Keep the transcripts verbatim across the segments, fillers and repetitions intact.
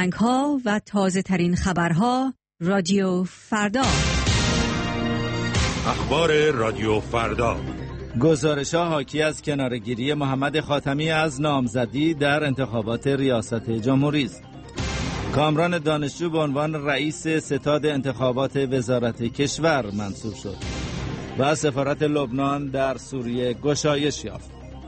آهنگ‌ها و تازه‌ترین خبرها رادیو فردا. اخبار رادیو فردا. گزارش‌ها حاکی از کناره‌گیری محمد خاتمی از نامزدی در انتخابات ریاست جمهوری است. کامران دانشجو به عنوان رئیس ستاد انتخابات وزارت کشور منصوب شد و سفارت لبنان در سوریه گشایش یافت.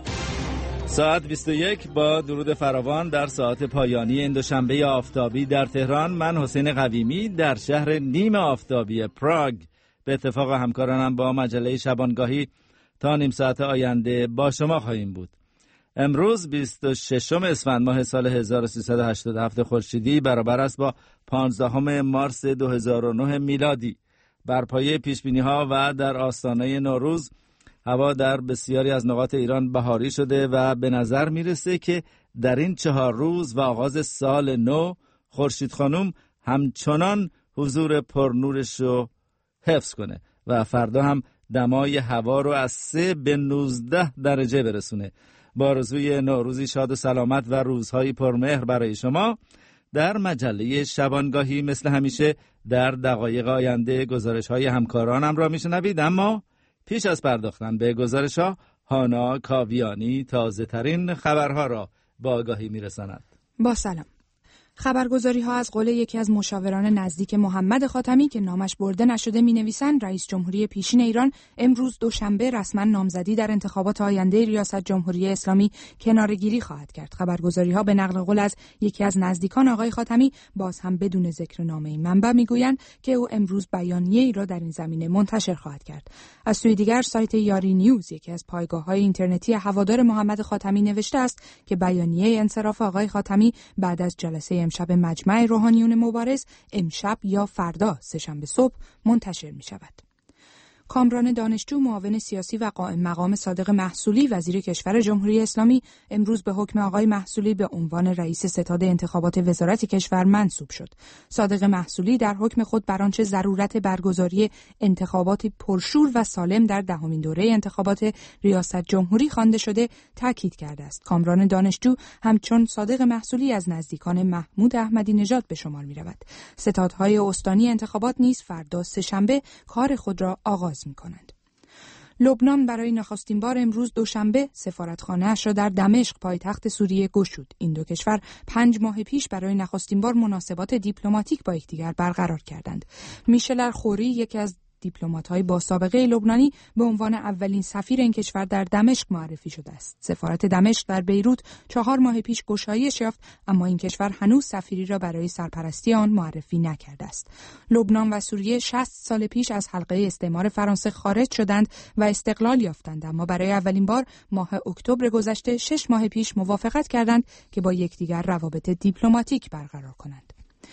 ساعت بیست و یک با درود فراوان در ساعت پایانی این دوشنبه آفتابی در تهران. من حسین قویمی در شهر نیم آفتابی پراگ به اتفاق همکارانم با مجله شبانگاهی تا نیم ساعت آینده با شما خواهیم بود. امروز بیست و ششم اسفند ماه سال هزار و سیصد و هشتاد و هفت خورشیدی برابر است با پانزدهم مارس دو هزار و نه میلادی. بر پایه پیشبینی‌ها و در آستانه نوروز هوا در بسیاری از نقاط ایران بهاری شده و به نظر میرسه که در این چهار روز و آغاز سال نو خورشید خانم همچنان حضور پرنورش رو حفظ کنه و فردا هم دمای هوا رو از سه به نوزده درجه برسونه. با آرزوی نوروزی شاد و سلامت و روزهای پرمهر برای شما. در مجله شبانگاهی مثل همیشه در دقایق آینده گزارش‌های همکارانم را میشنوید، اما پیش از پرداختن به گزارش‌ها هانا کاویانی تازه ترین خبرها را با آگاهی میرساند. با سلام. خبرگزاری ها از قول یکی از مشاوران نزدیک محمد خاتمی که نامش برده نشده می نویسند رئیس جمهوری پیشین ایران امروز دوشنبه رسما نامزدی در انتخابات آینده ریاست جمهوری اسلامی کناره‌گیری خواهد کرد. خبرگزاری ها به نقل قول از یکی از نزدیکان آقای خاتمی باز هم بدون ذکر نام منبع می گویند که او امروز بیانیه‌ای را در این زمینه منتشر خواهد کرد. از سوی دیگر سایت یاری نیوز یکی از پایگاه‌های اینترنتی هوادار محمد خاتمی نوشته است که بیانیه انصراف آقای خاتمی بعد از جلسه امشب مجمع روحانیون مبارز امشب یا فردا سه‌شنبه صبح منتشر می شود. کامران دانشجو معاون سیاسی و قائم مقام صادق محصولی وزیر کشور جمهوری اسلامی امروز به حکم آقای محصولی به عنوان رئیس ستاد انتخابات وزارت کشور منصوب شد. صادق محصولی در حکم خود بر آنچه ضرورت برگزاری انتخابات پرشور و سالم در دهمین دوره انتخابات ریاست جمهوری خوانده شده تاکید کرده است. کامران دانشجو همچون صادق محصولی از نزدیکان محمود احمدی نژاد به شمار می‌رود. ستادهای استانی انتخابات نیز فردا سه‌شنبه کار خود را آغاز می‌کنند. لبنان برای نخستین بار امروز دوشنبه سفارتخانه‌اش را در دمشق پایتخت سوریه گشود. این دو کشور پنج ماه پیش برای نخستین بار مناسبات دیپلماتیک با یکدیگر برقرار کردند. میشل الخوری یکی از دیپلمات‌های با سابقه لبنانی به عنوان اولین سفیر این کشور در دمشق معرفی شده است. سفارت دمشق در بیروت چهار ماه پیش گشایش یافت، اما این کشور هنوز سفیری را برای سرپرستی آن معرفی نکرده است. لبنان و سوریه شصت سال پیش از حلقه استعمار فرانسه خارج شدند و استقلال یافتند، اما برای اولین بار ماه اکتبر گذشته شش ماه پیش موافقت کردند که با یکدیگر روابط دیپلماتیک برقرار کنند.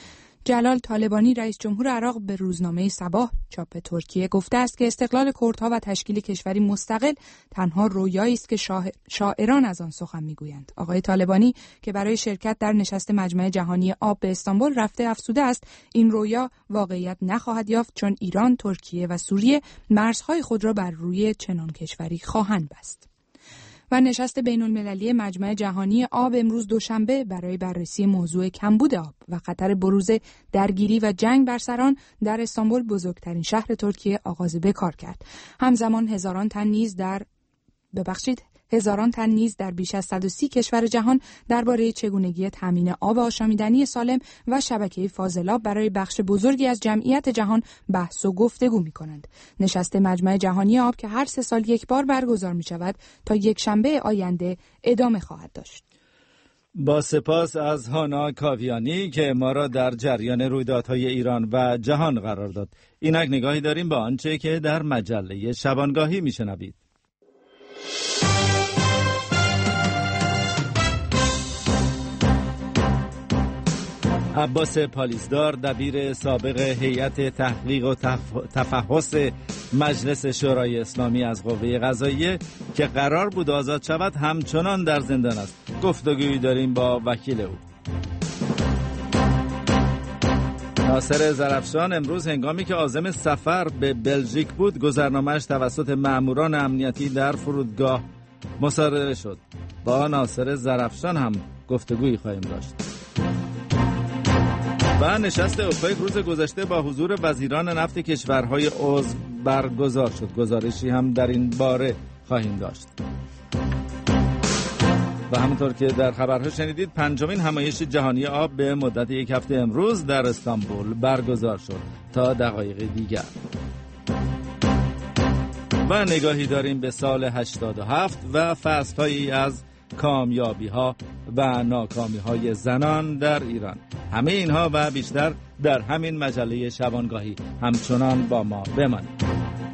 جلال طالبانی رئیس جمهور عراق به روزنامه صباح چاپ ترکیه گفته است که استقلال کردها و تشکیل کشوری مستقل تنها رویایی است که شاعران از آن سخن میگویند. آقای طالبانی که برای شرکت در نشست مجمع جهانی آب به استانبول رفته افزوده است این رویا واقعیت نخواهد یافت، چون ایران، ترکیه و سوریه مرزهای خود را بر روی چنان کشوری خواهند بست. و نشست بین‌المللی مجمع جهانی آب امروز دوشنبه برای بررسی موضوع کمبود آب و خطر بروز درگیری و جنگ بر سر آن در استانبول، بزرگترین شهر ترکیه، آغاز به کار کرد. همزمان هزاران تن نیز در ببخشید هزاران تن نیز در بیش از صد و سی کشور جهان درباره چگونگی تامین آب آشامیدنی سالم و شبکه فاضلاب برای بخش بزرگی از جمعیت جهان بحث و گفتگو می‌کنند. نشست مجمع جهانی آب که هر سه سال یک بار برگزار می‌شود تا یک شنبه آینده ادامه خواهد داشت. با سپاس از هانا کاویانی که ما را در جریان رویدادهای ایران و جهان قرار داد. اینک نگاهی داریم به آنچه که در مجله شبانگاهی می‌شنوید. عباس پالیزدار دبیر سابق هیئت تحقیق و تفحص مجلس شورای اسلامی از قوه قضاییه که قرار بود آزاد شود همچنان در زندان است. گفتگویی داریم با وکیل او. ناصر زرفشان امروز هنگامی که عازم سفر به بلژیک بود گذرنامه‌اش توسط مأموران امنیتی در فرودگاه مصادره شد. با ناصر زرفشان هم گفتگویی خواهیم داشت. و نشست اوپک روز گذشته با حضور وزیران نفت کشورهای عضو برگزار شد. گزارشی هم در این باره خواهیم داشت. و همونطور که در خبرها شنیدید، پنجمین همایش جهانی آب به مدت یک هفته امروز در استانبول برگزار شد. تا دقایق دیگر و نگاهی داریم به سال هشتاد و هفت و فصل‌هایی از کامیابی‌ها و ناکامی‌های زنان در ایران. همه اینها و بیشتر در همین مجله شبانگاهی. همچنان با ما بمانید.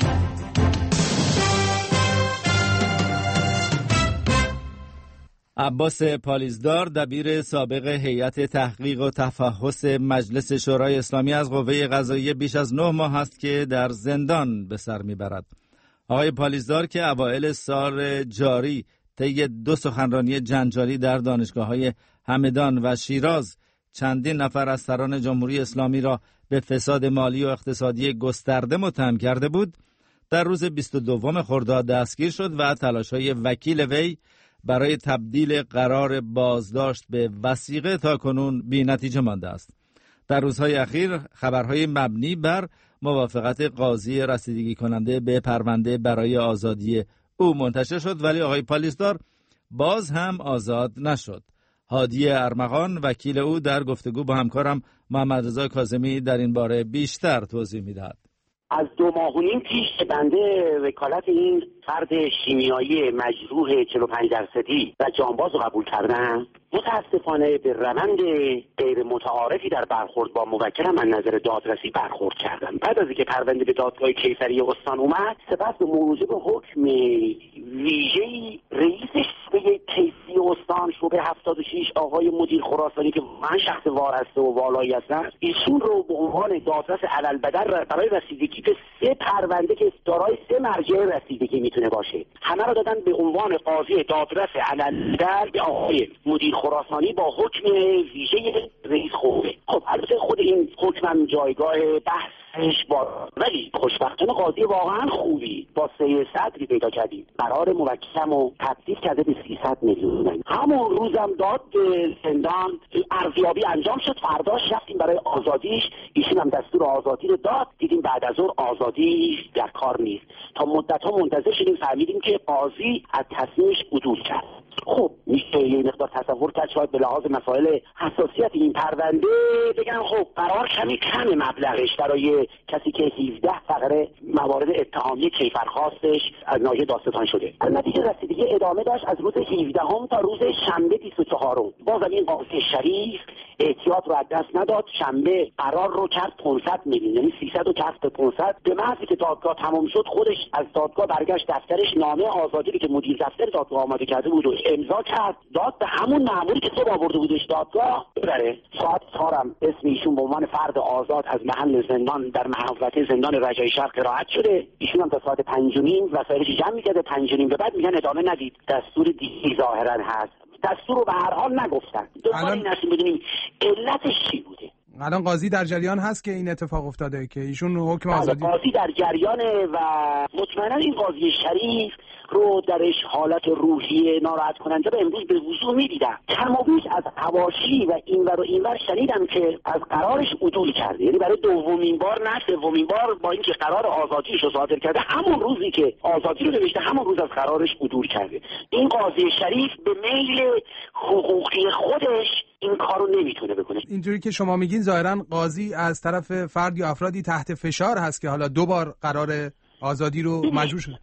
عباس پالیزدار، دبیر سابق هیئت تحقیق و تفحص مجلس شورای اسلامی از قوه قضاییه، بیش از نه ماه است که در زندان به سر میبرد. آقای پالیزدار که اوایل سال جاری طی دو سخنرانی جنجالی در دانشگاه‌های همدان و شیراز چندین نفر از سران جمهوری اسلامی را به فساد مالی و اقتصادی گسترده متهم کرده بود، در روز بیست و دوم خرداد دستگیر شد و تلاش‌های وکیل وی برای تبدیل قرار بازداشت به وثیقه تاکنون بی نتیجه مانده است. در روزهای اخیر خبرهای مبنی بر موافقت قاضی رسیدگی کننده به پرونده برای آزادی او منتشر شد، ولی آقای پالیزدار باز هم آزاد نشد. هادی ارمغان وکیل او در گفتگو با همکارم محمد رضا کاظمی در این باره بیشتر توضیح می‌دهد. از دو ماه و نیم پیش که بنده وکالت این فرد شیمیایی مجروح چهل و پنج درصدی و جانباز رو قبول کردم، متاسفانه به روند غیر متعارفی در برخورد با موکلم من نظر دادرسی برخورد کردم. بعد از اینکه پرونده به دادگاه کیفری استان اومد، سپس به موجب حکم ویژه‌ای رئیس شعبه کیفری استان شعبه هفتاد و شش آقای مدیر خراسانی که من شخص وارسته و والایی هستن، ایشون رو به عنوان دادرس علالبدر برای رسیدگی به سه پرونده که دارای سه مرجع رسیدگی میتونه باشه، همه رو دادن به عنوان قاضی دادرس علالبدر به آقای مدیر خراسانی با حکم ویژه رئیس خوبه. خب البته خود این حکم جایگاه بحثش با، ولی خوشبختانه قاضی واقعا خوبی با سه صدری پیدا کردیم. قرار موکلم رو تبدیل کرده به سیصد میلیون. همون روزم داد به زندان ارزیابی انجام شد، فرداش رفتیم برای آزادیش، ایشون هم دستور آزادی رو داد. دیدیم بعد از اون آزادی در کار نیست. تا مدت‌ها منتظر شدیم، فهمیدیم که قاضی از تصمیمش عدول کرد. خب میشه یه مقدار تصور کرد شاید به لحاظ مسائل حساسیت این پرونده بگن خب قرار کمی کم مبلغش برای کسی که هفده فقره موارد اتهامی کیفرخواستش از ناحیه دادستان شده. البته رسیدگی ادامه داشت از روز هفدهم تا روز شنبه بیست و چهارم. بازم این قاضی شریف احتیاط رو از دست نداد، شنبه قرار رو کرد پانصد میلیون، یعنی سیصد رو کرد به پانصد. به محضی که دادگاه تمام شد خودش از دادگاه برگشت، دفترش نامه آزادی رو که مدیر دفتر دادگاه آماده کرده بود و امضا کرد، داد به همون مأموری که صبح آورده بودش دادگاه ببره. ساعت چهارم اسم ایشون به عنوان فرد آزاد از محل زندان در محوطه زندان رجایی شهر قرائت شده. ایشون هم تا ساعت پنج و نیم وسایلش جمع می‌کرده، پنج و نیم به بعد میگن ادامه ندید، دستور دیگه ظاهرا هست. دستور رو به هر حال نگفتن. دوباره این نشیم بدونیم علتش چی بوده. الان قاضی در جریان هست که این اتفاق افتاده که ایشون حکم آزادی. قاضی در جریانه و مطمئنا این قاضی شریف رو درش حالت روحی ناراحت کننده به امروز به وضوح می‌دیدم. کم و بیش از حواشی و اینور و اینور شنیدم که از قرارش عدول کرده، یعنی برای دومین بار نه سومین بار با اینکه قرار آزادیش رو صادر کرده، همون روزی که آزادی رو نوشته همون روز از قرارش عدول کرده. این قاضی شریف به میل حقوقی خودش این کارو نمیتونه بکنه. اینجوری که شما میگین ظاهرا قاضی از طرف فرد یا افرادی تحت فشار هست که حالا دو بار قرار آزادی رو مجبور شده.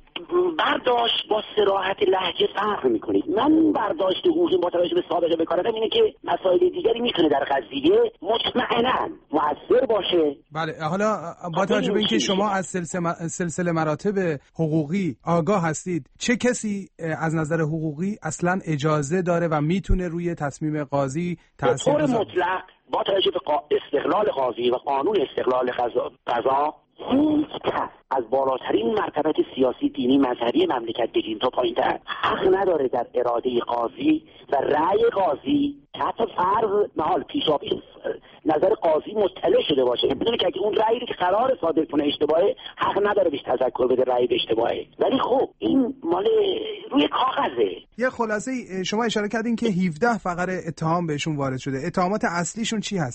برداشت با صراحت لهجه فرق میکنه. من برداشت حقوقی با توجه به سابقه بکارم اینه که مسائل دیگری میتونه در قضیه مطمئنا مؤثر باشه. بله، حالا با توجه به اینکه شما از سلسله, سلسله مراتب حقوقی آگاه هستید، چه کسی از نظر حقوقی اصلا اجازه داره و میتونه روی تصمیم قاضی تاثیر بذاره؟ به طور مطلق با توجه به استقلال قاضی و قانون استقلال قضا هیچ کس از بالاترین مرتبه سیاسی، دینی، مذهبی مملکت بگیم تا پایین‌تر حق نداره در اراده قاضی و رأی قاضی که حتی فرض محال پیشاپیش نظر قاضی مطلع شده باشه بدونه که اگه اون رأیی که قرار صادر کنه اشتباهه، حق نداره بهش تذکر بده رأی به اشتباهه. ولی خب این مال روی کاغذه. یه خلاصه شما اشاره کردین که هفده فقره اتهام بهشون وارد شده. اتهامات اصلیشون چی هستش؟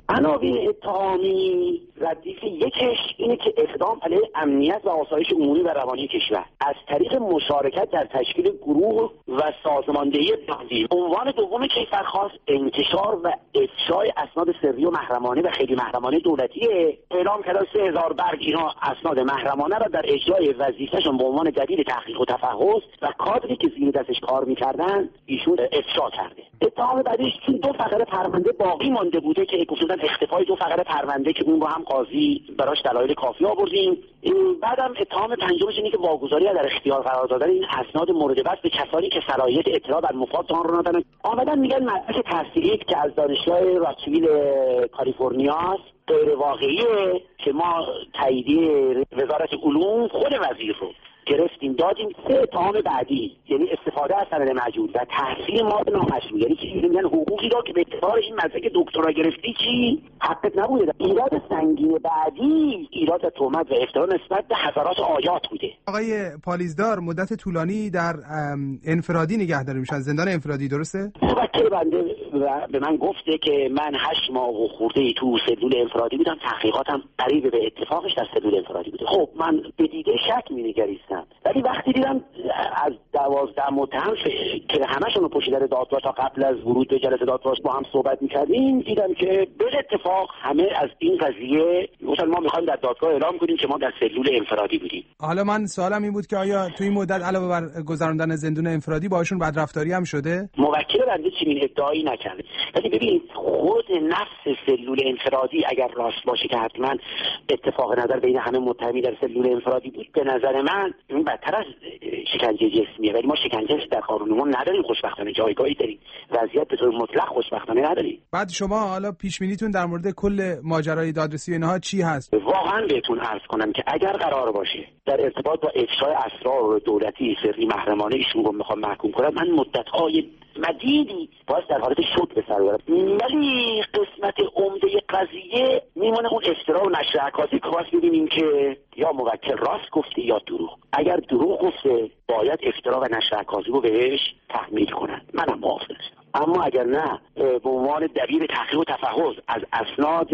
عناوین اتهامی ردیف یکش اینه که اقدام علیه امنیت و آسایش عمومی و روانی کشور از طریق مشارکت در تشکیل گروه و سازماندهی بازی. عنوان دوم کیفرخواست انتشار و افشای اسناد سری و محرمانه و خیلی محرمانه دولتیه. اعلام کردن سه هزار برگ اینا اسناد محرمانه را در اجرای وظیفه‌شون به عنوان دلیل تحقیق و تفحص و کادری که زیر دستش کار می‌کردن ایشون افشا کرده. اتهام بعدیش چون دو فقره پرونده باقی مانده بوده که گفتن اختفای دو فقره پرونده که اون رو هم قاضی براش دلایل کافی آوردیم. بعدم اتهام پنجمش اینه که واگذاری در اختیار قرار دادن این اسناد مورد بحث به کسانی که صلاحیت اطلاع بر مفاد آن رو ندارن. آمدن میگن مدرک تحصیلی که از دانشگاه راکویل کالیفرنیا غیر واقعیه که ما تاییدیه وزارت علوم خود وزیر رو گرفتیم دادیم. سه اتهام بعدی یعنی استفاده از سند مجهول و تحصیل ما به نامشروع، یعنی که میگن حقوقی را که به اعتبار این مدرک دکترا گرفتی چی حقت نبوده. ایراد سنگین بعدی ایراد تهمت و افترا نسبت به حضرات آیات بوده. آقای پالیزدار مدت طولانی در انفرادی نگهداری میشن، زندان انفرادی، درسته؟ موکل بنده به من گفته که من هشت ماه و خورده تو سلول انفرادی بودم، تحقیقاتم قریب به اتفاقش در سلول انفرادی بوده. خب من به دیده شک مینگریستم، ولی وقتی دیدم از دوازده متهم که همشون رو پشت در دادگاه تا قبل از ورود به جلسه دادگاه با هم صحبت می‌کردیم، دیدم که به اتفاق همه از این قضیه گفتن ما می‌خوایم در دادگاه اعلام کنیم که ما در سلول انفرادی بودیم. حالا من سوالم این بود که آیا تو این مدت علاوه بر گذراندن زندان انفرادی باهاشون بدرفتاری هم شده؟ موکل بنده چنین ادعایی نکرده. ولی ببینید خود نفس سلول انفرادی اگر راست باشه که حتما اتفاق نظر بین همه متهمی در سلول انفرادی بود، به نظر من این بدتر از شکنجه جسمیه. ولی ما شکنجه در قانونمون نداریم، خوشبختانه جایگاهی داریم، وضعیت به طور مطلق خوشبختانه نداریم. بعد شما حالا پیش بینیتون در مورد کل ماجرای دادرسی اینها چی هست؟ واقعا بهتون عرض کنم که اگر قرار باشه در ارتباط با افشای اسرار دولتی سری محرمانه ایشون رو میخوام محکوم کنم، من مدت‌های مدیدی باید در حالت شوک به سر ببرم. ولی قسمت عمده قضیه میمونه اون افترا و نشر عکاسی که باید ببینیم که یا موکل راست گفته یا دروغ. اگر دروغ گفته باید افترا و نشر عکاسی رو بهش تحمیل کنن، منم موافقم. اما اگر نه، به عنوان دبیر تحقیق و تفحص از اسناد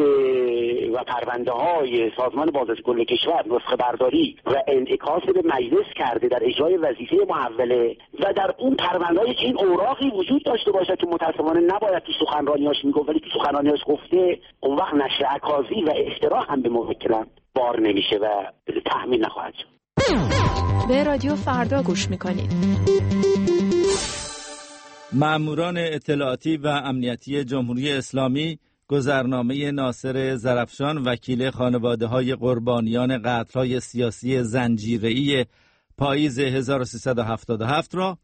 و پرونده های سازمان بازرسی کل کشور نسخه برداری و انعکاس به مجلس کرده در اجرای وظیفه محوله و در اون پرونده های این اوراقی وجود داشته باشه که متاسفانه نباید تو سخنرانیاش میگفت ولی تو سخنرانیاش گفته، اون وقت نشر عکاسی و افترا هم به موکلم بار نمیشه و تحمیل نخواهد شد. به رادیو فردا گوش میکنید. مأموران اطلاعاتی و امنیتی جمهوری اسلامی گذرنامه ناصر زرفشان وکیل خانواده‌های قربانیان قتل‌های سیاسی زنجیره‌ای پاییز هزار و سیصد و هفتاد و هفت را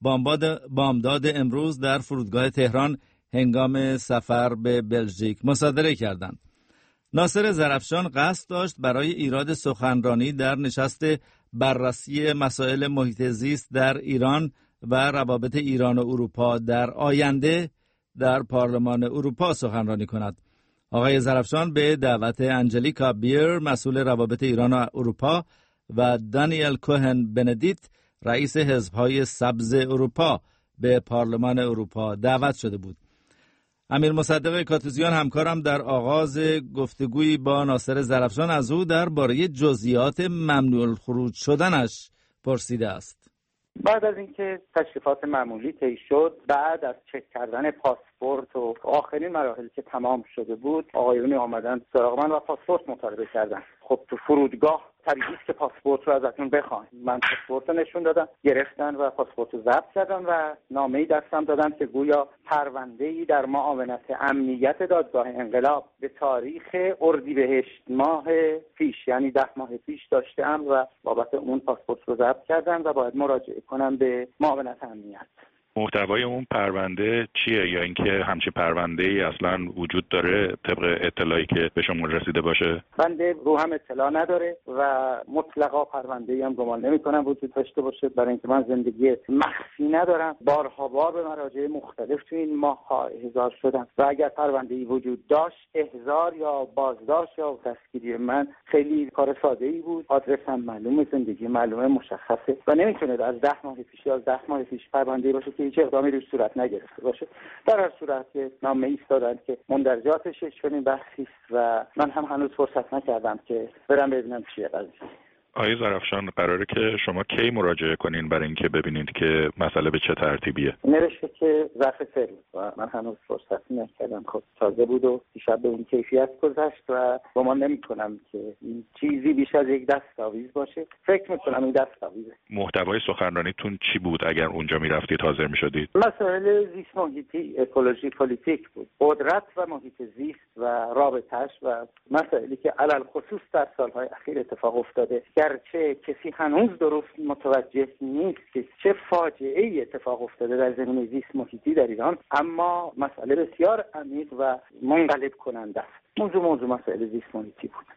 بامداد امروز در فرودگاه تهران هنگام سفر به بلژیک مصادره کردند. ناصر زرفشان قصد داشت برای ایراد سخنرانی در نشست بررسی مسائل محیط زیست در ایران و روابط ایران و اروپا در آینده در پارلمان اروپا سخنرانی کند. آقای زرفشان به دعوت انجلیکا بیر مسئول روابط ایران و اروپا و دانیل کوهن بندیت رئیس حزب‌های سبز اروپا به پارلمان اروپا دعوت شده بود. امیر مصدق کاتوزیان همکارم در آغاز گفتگویی با ناصر زرفشان از او درباره جزئیات ممنوع الخروج شدنش پرسیده است. بعد از اینکه تشریفات معمولی طی شد، بعد از چک کردن پاسپورت و آخرین مراحل که تمام شده بود، آقایونی آمدن سراغ من و پاسپورت مطالبه کردن. خب تو فرودگاه طبیعی است که پاسپورت رو ازتون بخوان. من پاسپورت رو نشون دادم، گرفتن و پاسپورت رو ضبط کردن و نامه‌ای دستم دادن که گویا پرونده‌ای در معاونت امنیت دادگاه انقلاب به تاریخ اردیبهشت ماه پیش، یعنی ده ماه پیش داشتم و بابت اون پاسپورت رو ضبط کردن و باید مراجعه کنم به معاونت امنیت. محتوای اون پرونده چیه یا اینکه همچین پرونده‌ای اصلا وجود داره طبق اطلاعی که به شما رسیده باشه؟ بنده رو هم اطلاع نداره و مطلقا پرونده‌ای هم گمان نمی‌کنم وجود داشته باشه، برای اینکه من زندگی مخفی ندارم. بارها بار به مراجع مختلف تو این ماه‌ها احضار شدم و اگر پرونده‌ای وجود داشت، احضار یا بازداشت یا دستگیری من خیلی کار ساده‌ای بود. آدرسم معلومه، زندگی معلومه، مشخصه و نمی‌تونه از ده ماه پیش یا ده ماه پیش پرونده‌ای باشه که هیچ اقدامی روش صورت نگرفته باشه. در هر صورت که نامه ایستادن که مندرجاتش چنین بحثی است و من هم هنوز فرصت نکردم که برم ببینم چیه قضیه. آقای زرافشان، قراره که شما کی مراجعه کنین برای اینکه ببینید که مسئله به چه ترتیبیه؟ نوشته که ظرف سه روز و من هنوز فرصت نکردم. خب تازه بود و دیشب به این کیفیت گذشت و گمان نمی‌کنم که این چیزی بیش از یک دستاویز باشه. فکر می‌کنم این دستاویزه. محتوای سخنرانیتون چی بود اگر اونجا می‌رفتید حاضر می‌شدید؟ مسائل زیست محیطی، اکولوژی، پلیتیک بود. قدرت و محیط زیست و رابطه‌اش و مسائلی که علل خصوص در سال‌های اخیر اتفاق افتاده. گرچه کسی هنوز درست متوجه نیست که چه فاجعه‌ای اتفاق افتاده در زمینه زیست محیطی در ایران، اما مسئله بسیار عمیق و منقلب کننده است. موضوع موضوع مسئله زیست محیطی بود.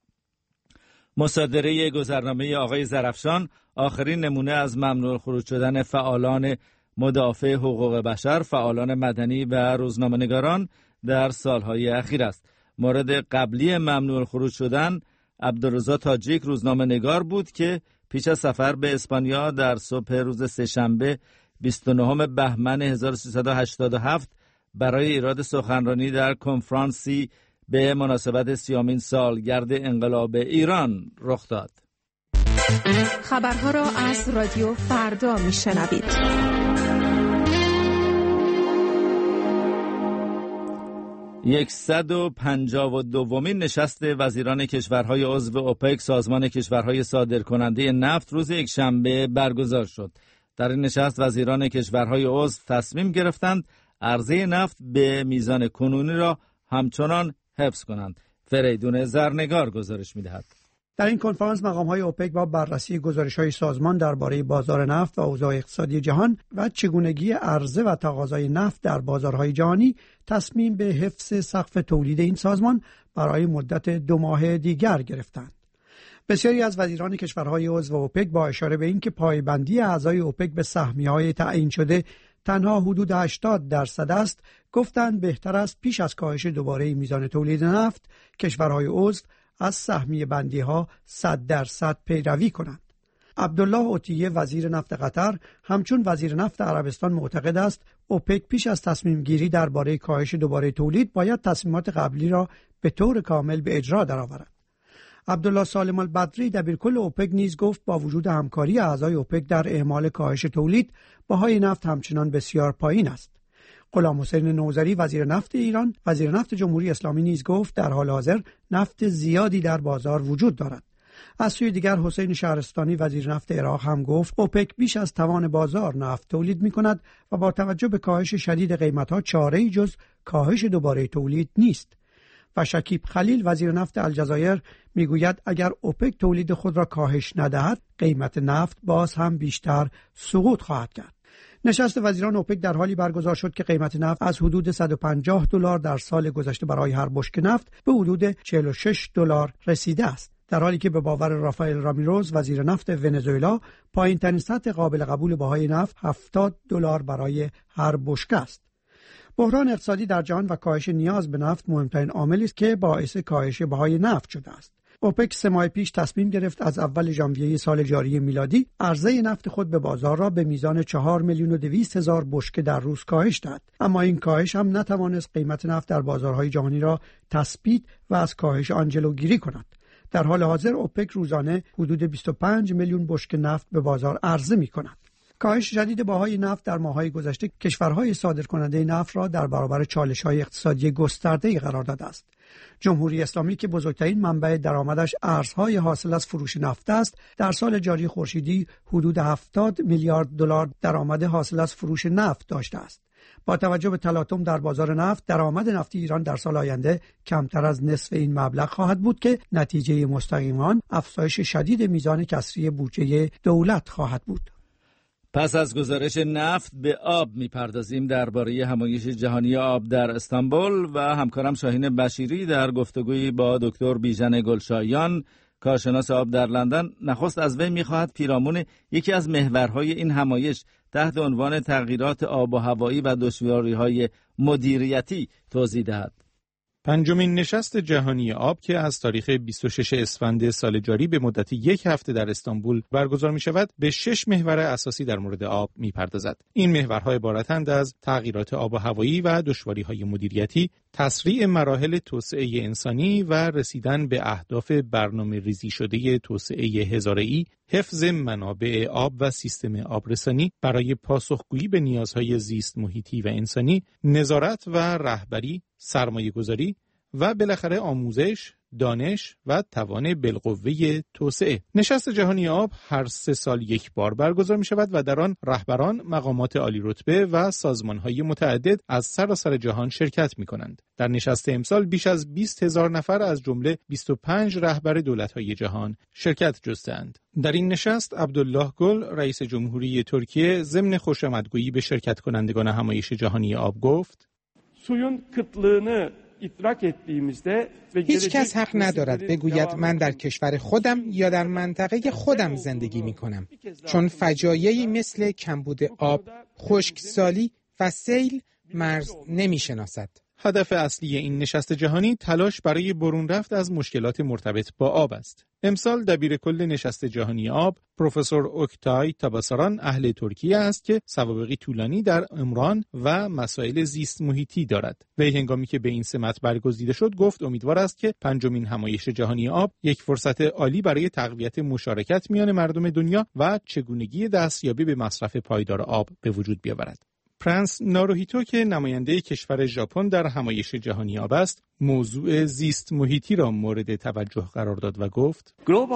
مصادره گذرنامه آقای زرافشان آخرین نمونه از ممنوع خروج شدن فعالان مدافع حقوق بشر، فعالان مدنی و روزنامه‌نگاران در سالهای اخیر است. مورد قبلی ممنوع خروج شدن عبدالرضا تاجیک روزنامه‌نگار بود که پیش از سفر به اسپانیا در صبح روز سه‌شنبه بیست و نهم بهمن هزار و سیصد و هشتاد و هفت برای ایراد سخنرانی در کنفرانسی به مناسبت سیامین سالگرد انقلاب ایران رخ داد. خبرها را از رادیو فردا میشنوید. صد و پنجاه و دومین نشست وزیران کشورهای عضو اوپک، سازمان کشورهای صادرکننده نفت، روز یکشنبه برگزار شد. در این نشست وزیران کشورهای عضو تصمیم گرفتند عرضه نفت به میزان کنونی را همچنان حفظ کنند. فریدون زرنگار گزارش می‌دهد. در این کنفرانس مقام‌های اوپک با بررسی گزارش‌های سازمان درباره بازار نفت و اوضاع اقتصادی جهان و چگونگی عرضه و تقاضای نفت در بازارهای جهانی تصمیم به حفظ سقف تولید این سازمان برای مدت دو ماه دیگر گرفتند. بسیاری از وزیران کشورهای عضو اوپک با اشاره به اینکه پایبندی اعضای اوپک به سهمیه‌های تعیین شده تنها حدود هشتاد درصد است، گفتند بهتر است پیش از کاهش دوباره میزان تولید نفت کشورهای عضو از سهمیه بندی ها صد درصد پیروی کنند. عبدالله اوتیه وزیر نفت قطر همچون وزیر نفت عربستان معتقد است اوپک پیش از تصمیم گیری درباره کاهش دوباره تولید باید تصمیمات قبلی را به طور کامل به اجرا درآورد. عبدالله سالم البدری دبیرکل اوپک نیز گفت با وجود همکاری اعضای اوپک در اعمال کاهش تولید، بهای نفت همچنان بسیار پایین است. غلام حسین نوذری وزیر نفت ایران، وزیر نفت جمهوری اسلامی نیز گفت در حال حاضر نفت زیادی در بازار وجود دارد. از سوی دیگر حسین شهرستانی وزیر نفت عراق هم گفت اوپک بیش از توان بازار نفت تولید می کند و با توجه به کاهش شدید قیمت‌ها چاره‌ای جز کاهش دوباره تولید نیست. و شکیب خلیل وزیر نفت الجزایر میگوید اگر اوپک تولید خود را کاهش ندهد قیمت نفت باز هم بیشتر سقوط خواهد کرد. نشست وزیران اوپک در حالی برگزار شد که قیمت نفت از حدود صد و پنجاه دلار در سال گذشته برای هر بشکه نفت به حدود چهل و شش دلار رسیده است، در حالی که به باور رافائل رامیروز وزیر نفت ونزوئلا پایین‌ترین سطح قابل قبول بهای نفت هفتاد دلار برای هر بشکه است. بحران اقتصادی در جهان و کاهش نیاز به نفت مهمترین عاملی است که باعث کاهش بهای نفت شده است. اوپک سه ماه پیش تصمیم گرفت از اول ژانویه سال جاری میلادی عرضه نفت خود به بازار را به میزان چهار میلیون و دویست هزار بشکه در روز کاهش داد، اما این کاهش هم نتوانست قیمت نفت در بازارهای جهانی را تثبیت و از کاهش آن جلوگیری کند. در حال حاضر اوپک روزانه حدود بیست و پنج میلیون بشکه نفت به بازار عرضه می‌کند. کاهش شدید بهای نفت در ماه‌های گذشته کشورهای صادرکننده نفت را در برابر چالش‌های اقتصادی گسترده‌ای قرار داده است. جمهوری اسلامی که بزرگترین منبع درآمدش ارزهای حاصل از فروش نفت است، در سال جاری خورشیدی حدود هفتاد میلیارد دلار درآمد حاصل از فروش نفت داشته است. با توجه به تلاطم در بازار نفت، درآمد نفتی ایران در سال آینده کمتر از نصف این مبلغ خواهد بود که نتیجه مستقیم آن افزایش شدید میزان کسری بودجه دولت خواهد بود. پس از گزارش نفت به آب میپردازیم درباره همایش جهانی آب در استانبول و همکارم شاهین بشیری در گفتگویی با دکتر بیژن گلشایان کارشناس آب در لندن نخست از وی میخواهد پیرامون یکی از محورهای این همایش تحت عنوان تغییرات آب و هوایی و دشواری‌های مدیریتی توضیح دهد. پنجمین نشست جهانی آب که از تاریخ بیست و ششم اسفند سال جاری به مدت یک هفته در استانبول برگزار می شود، به شش محور اساسی در مورد آب می پردازد. این محورها عبارتند از تغییرات آب و هوایی و دشواری‌های مدیریتی، تسریع مراحل توسعه انسانی و رسیدن به اهداف برنامه ریزی شده توسعه هزاره‌ای، حفظ منابع آب و سیستم آبرسانی برای پاسخگویی به نیازهای زیست محیطی و انسانی، نظارت و رهبری، سرمایه‌گذاری و بالاخره آموزش، دانش و توان بالقوه توسعه. نشست جهانی آب هر سه سال یک بار برگزار می شود و در آن رهبران مقامات عالی رتبه و سازمان‌های متعدد از سراسر جهان شرکت می کنند. در نشست امسال بیش از بیست هزار نفر از جمله بیست و پنج رهبر دولت‌های جهان شرکت جستند. در این nişast عبدالله گل رئیس جمهوری ترکیه ضمن خوشامدگویی به شرکت کنندگان همایش جهانی آب گفت: suyun kıtlığını idrak ettiğimizde هیچ کس حق ندارد بگوید من در کشور خودم یا در منطقه خودم زندگی می کنم، چون فجایعی مثل کمبود آب، خشکسالی و سیل مرز نمی شناسد. هدف اصلی این نشست جهانی تلاش برای برون رفت از مشکلات مرتبط با آب است. امسال دبیر کل نشست جهانی آب پروفسور اوکتای تاباساران اهل ترکیه است که سوابقی طولانی در عمران و مسائل زیست محیطی دارد. وی هنگامی که به این سمت برگزیده شد گفت امیدوار است که پنجمین همایش جهانی آب یک فرصت عالی برای تقویت مشارکت میان مردم دنیا و چگونگی دستیابی به مصرف پایدار آب به وجود بیاورد. پرنس ناروهیتو که نماینده کشور ژاپن در همایش جهانی آب است، موضوع زیست محیطی را مورد توجه قرار داد و گفت: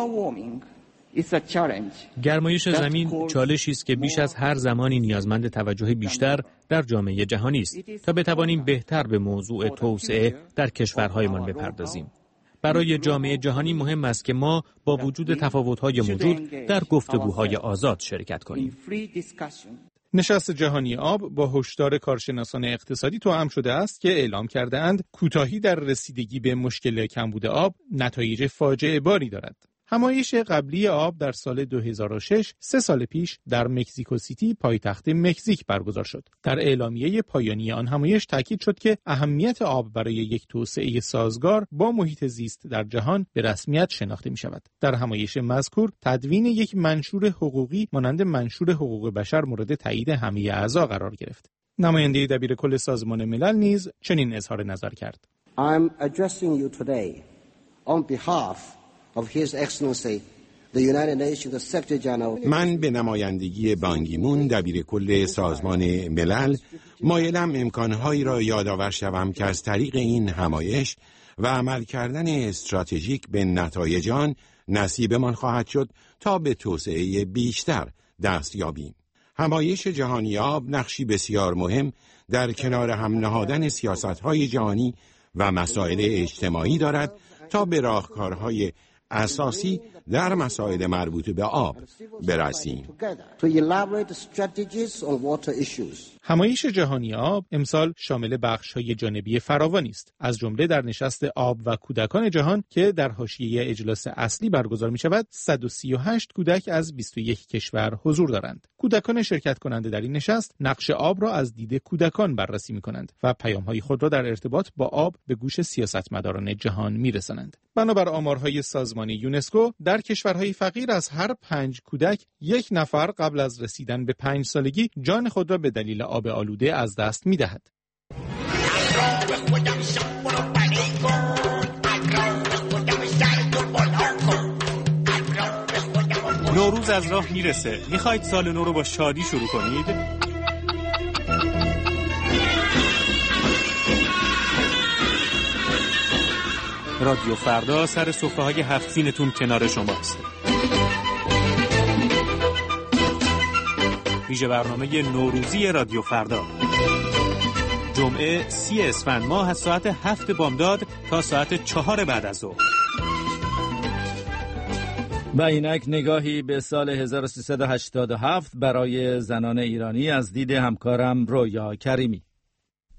گرمایش زمین چالشی است که بیش از هر زمانی نیازمند توجه بیشتر در جامعه جهانی است تا بتوانیم بهتر به موضوع توسعه در کشورهایمان بپردازیم. برای جامعه جهانی مهم است که ما با وجود تفاوت‌های موجود در گفتگوهای آزاد شرکت کنیم. نشست جهانی آب با هشدار کارشناسان اقتصادی توأم شده است که اعلام کرده اند کوتاهی در رسیدگی به مشکل کمبود آب نتایج فاجعه باری دارد. همایش قبلی آب در سال دو هزار و شش، سه سال پیش در مکزیکو سیتی پایتخت مکزیک برگزار شد. در اعلامیه پایانی آن همایش تاکید شد که اهمیت آب برای یک توسعه سازگار با محیط زیست در جهان به رسمیت شناخته می شود. در همایش مذکور تدوین یک منشور حقوقی مانند منشور حقوق بشر مورد تایید همه اعضا قرار گرفت. نماینده دبیر کل سازمان ملل نیز چنین اظهار نظر کرد: I'm addressing you today on behalf of His Excellency the United Nations Secretary General. من به نمایندگی بان کی مون دبیر کل سازمان ملل مایلم امکانهایی را یادآور شوم که از طریق این همایش و عمل کردن استراتژیک به نتایج آن نصیبمان خواهد شد تا به توسعه بیشتر دست یابیم. همایش جهانی آب نقشی بسیار مهم در کنار هم نهادن سیاست‌های جهانی و مسائل اجتماعی دارد تا به راهکارهای اساسی در مسائل مربوط به آب برسیم. همایش جهانی آب امسال شامل بخش‌های جانبی فراوانی است، از جمله در نشست آب و کودکان جهان که در حاشیه اجلاس اصلی برگزار می‌شود، صد و سی و هشت کودک از بیست و یک کشور حضور دارند. کودکان شرکت کننده در این نشست نقش آب را از دید کودکان بررسی می‌کنند و پیام‌های خود را در ارتباط با آب به گوش سیاستمداران جهان می‌رسانند. بنابر آمارهای سازمان یونسکو در کشورهای فقیر از هر پنج کودک یک نفر قبل از رسیدن به پنج سالگی جان خود را به دلیل آب آلوده از دست می‌دهد. نوروز از راه میرسه. میخواید سال نو رو با شادی شروع کنید؟ رادیو فردا سر سفره‌های هفت سینتون کنار شماست. ویژه برنامه نوروزی رادیو فردا، جمعه سی اسفند ماه از ساعت هفت بامداد تا ساعت چهار بعد از ظهر. و اینک نگاهی به سال هزار و سیصد و هشتاد و هفت برای زنان ایرانی از دید همکارم رویا کریمی.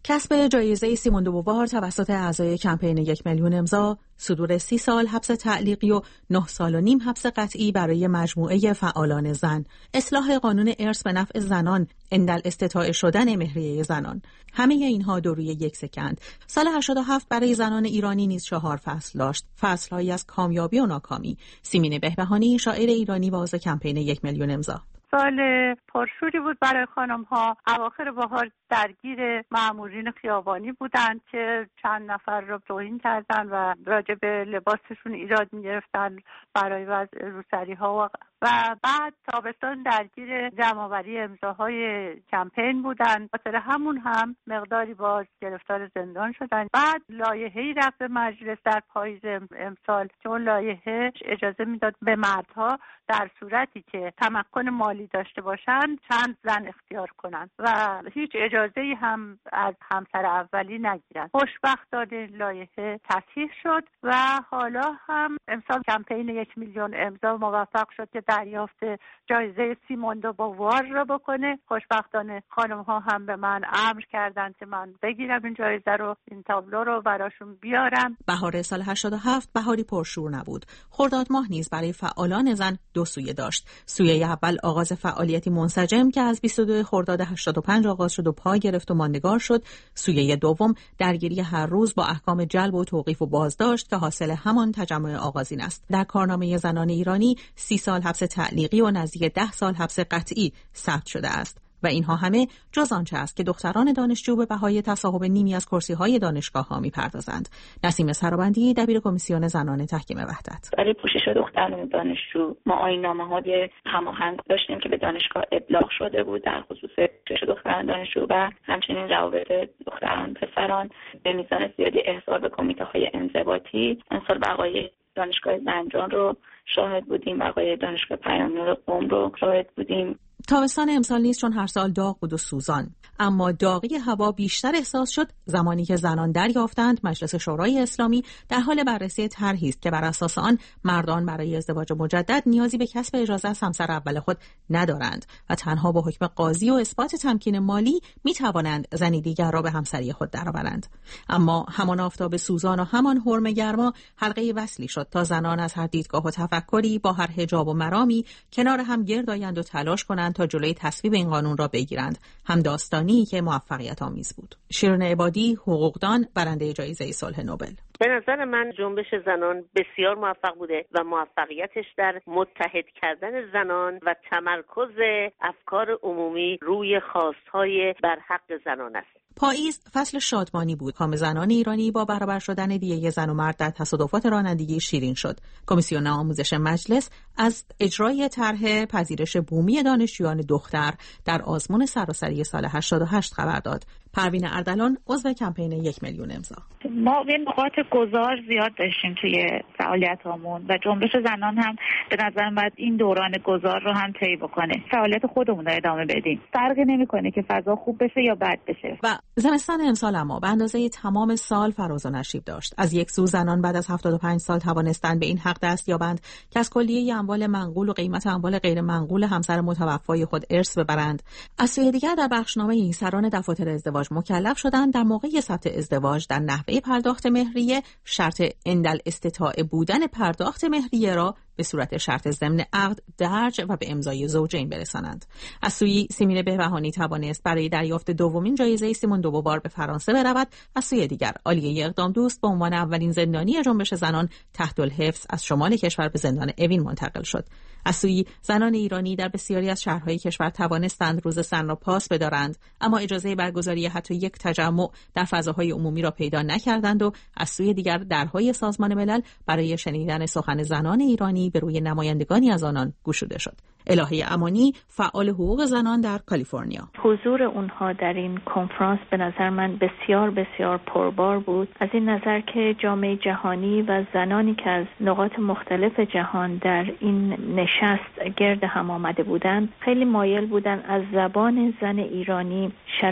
کسب جایزه سیمون دو بووار توسط اعضای کمپین یک میلیون امضا، صدور سی سال حبس تعلیقی و نه سال و نیم حبس قطعی برای مجموعه فعالان زن، اصلاح قانون ارث به نفع زنان، اندل استطاعه شدن مهریه زنان، همه اینها دو روی یک سکند. سال هشتاد و هفت برای زنان ایرانی نیز چهار فصل داشت، فصلهایی از کامیابی و ناکامی. سیمین بهبهانی، شاعر ایرانی و عضو کمپین یک میلیون امضا: سال پرشوری بود برای خانم ها. اواخر بهار درگیر مامورین خیابانی بودند که چند نفر رو توهین کردن و راجع به لباسشون ایراد می‌گرفتن برای وضع روسری ها و و بعد تابستان درگیر جمع‌آوری امضاهای کمپین بودن. خاطر همون هم مقداری باز گرفتار زندان شدن. بعد لایحه‌ای رفت به مجلس در پاییز امسال که اون لایحه اجازه میداد به مردها در صورتی که تمکن مالی داشته باشن چند زن اختیار کنن و هیچ اجازه‌ای هم از همسر اولی نگیرن. خوشبختانه لایحه تصحیح شد و حالا هم امسال کمپین یک میلیون امضا موفق شد که دریافت جایزه سیمون دو بووار را بکنه. خوشبختانه خانم ها هم به من امر کردن که من بگیرم این جایزه رو، این تابلو رو براشون بیارم. بهار سال هشتاد و هفت بهاری پرشور نبود. خرداد ماه نیز برای فعالان زن دو سویه داشت. سویه اول آغاز فعالیتی منسجم که از بیست و دو خرداد هشتاد و پنج آغاز شد و پا گرفت و ماندگار شد. سویه دوم درگیری هر روز با احکام جلب و توقیف و بازداشت که حاصل همان تجمع آغازین است. در کارنامه زنان ایرانی سی سال حبس تعلیقی و نزدیک ده سال حبس قطعی ثبت شده است و اینها همه جز آنچه است که دختران دانشجو به بهای تصاحب نیمی از کرسی‌های دانشگاه‌ها می‌پردازند. نسیم سرابندی، دبیر کمیسیون زنان تحکیم وحدت: برای پوشش دختران دانشجو ما آیین‌نامه‌های هماهنگ داشتیم که به دانشگاه ابلاغ شده بود در خصوص پوشش دختران دانشجو و همچنین روابط دختران پسران به میزان زیادی احضار به کمیته‌های انضباطی. امسال بقای دانشگاه زنجان رو شاهد بودیم، بقای دانشگاه پیام‌نور قم رو شاهد بودیم. تابستان امسال نیست چون هر سال داغ بود و سوزان، اما داغی هوا بیشتر احساس شد زمانی که زنان دریافتند مجلس شورای اسلامی در حال بررسی طرحی است که بر اساس آن مردان برای ازدواج مجدد نیازی به کسب اجازه از همسر اول خود ندارند و تنها با حکم قاضی و اثبات تمکین مالی می توانند زنی دیگر را به همسری خود درآورند. اما همان آفتاب سوزان و همان حرم گرما حلقه وصلی شد تا زنان از هر دیدگاه و تفکری با هر حجاب و مرامی کنار هم گرد آیند و تلاش کنند تا جلوی تصویب این قانون را بگیرند. هم داستانی که موفقیت آمیز بود. شیرین عبادی، حقوقدان، برنده جایزه صلح نوبل: به نظر من جنبش زنان بسیار موفق بوده و موفقیتش در متحد کردن زنان و تمرکز افکار عمومی روی خواستهای برحق زنان است. پاییز فصل شادمانی بود. کام زنان ایرانی با برابر شدن دیه زن و مرد در تصادفات رانندگی شیرین شد. کمیسیون آموزش مجلس از اجرای طرح پذیرش بومی دانشجویان دختر در آزمون سراسری سال هشتاد و هشت خبر داد. پروین اردلان، عضو کمپین یک میلیون امضا: ما به نقاط گذار زیاد داشتیم توی فعالیتامون و جنبش زنان هم به نظر من این دوران گذار رو هم طی بکنه. فعالیت خودمون رو ادامه بدیم. فرقی نمیکنه که فضا خوب بشه یا بد بشه. و زمستان امسال اما به اندازه تمام سال فراز و نشیب داشت. از یک سو زنان بعد از هفتاد و پنج سال توانستند به این حق دست یابند که از کلیه اموال منقول و قیمت اموال غیر منقول همسر متوفای خود ارث ببرند. از سوی دیگر در بخشنامه سران دفاتر ازدواج مکلف شدند در موقع ثبت ازدواج در نحوه پرداخت مهریه شرط اندل استطاعه بودن پرداخت مهریه را به صورت شرط ضمن عقد درج و به امضای زوجین برسانند. از سوی سیمین بهبهانی توانست برای دریافت دومین جایزه سیمون دو بووار به فرانسه برود. از سوی دیگر عالیه اقدام دوست به عنوان اولین زندانی جنبش زنان تحت الحفظ از شمال کشور به زندان اوین منتقل شد. از سوی زنان ایرانی در بسیاری از شهرهای کشور توانستند روز زن را پاس بدارند، اما اجازه برگزاری حتی یک تجمع در فضاهای عمومی را پیدا نکردند و از سوی دیگر درهای سازمان ملل برای شنیدن سخن زنان ایرانی به روی نمایندگانی از آنان گشوده شد. الهه امانی، فعال حقوق زنان در کالیفرنیا: حضور اونها در این کنفرانس به نظر من بسیار بسیار پربار بود، از این نظر که جامعه جهانی و زنانی که از نقاط مختلف جهان در این نشست گرد هم آمده بودند خیلی مایل بودن از زبان زن ایرانی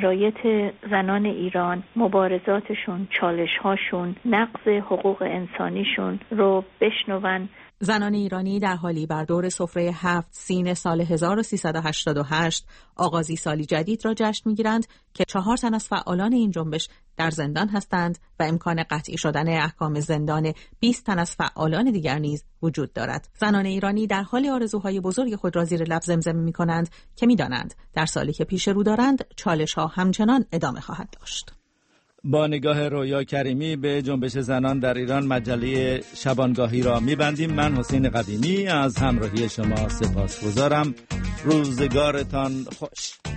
شرایط زنان ایران، مبارزاتشون، چالش‌هاشون، نقض حقوق انسانیشون رو بشنون. زنان ایرانی در حالی بر دور سفره هفت سین سال هزار و سیصد و هشتاد و هشت آغازی سالی جدید را جشن می‌گیرند که چهار تن از فعالان این جنبش در زندان هستند و امکان قطعی شدن احکام زندان بیست تن از فعالان دیگر نیز وجود دارد. زنان ایرانی در حال آرزوهای بزرگ خود را زیر لب زمزمه می‌کنند که می‌دانند در سالی که پیش رو دارند چالش‌ها همچنان ادامه خواهد داشت. با نگاه رویا کریمی به جنبش زنان در ایران مجله شبانگاهی را می‌بندیم. من حسین قدیمی از همراهی شما سپاسگزارم. روزگارتان خوش.